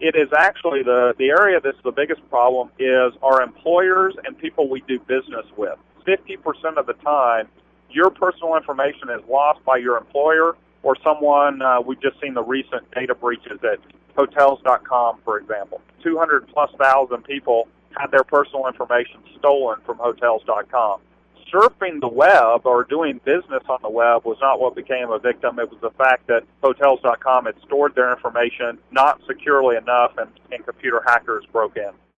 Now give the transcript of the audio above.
It is actually the area that's the biggest problem is our employers and people we do business with. 50% of the time, your personal information is lost by your employer or someone. We've just seen the recent data breaches at Hotels.com, for example. 200,000+ people had their personal information stolen from Hotels.com. Surfing the web or doing business on the web was not what became a victim. It was the fact that Hotels.com had stored their information not securely enough, and computer hackers broke in.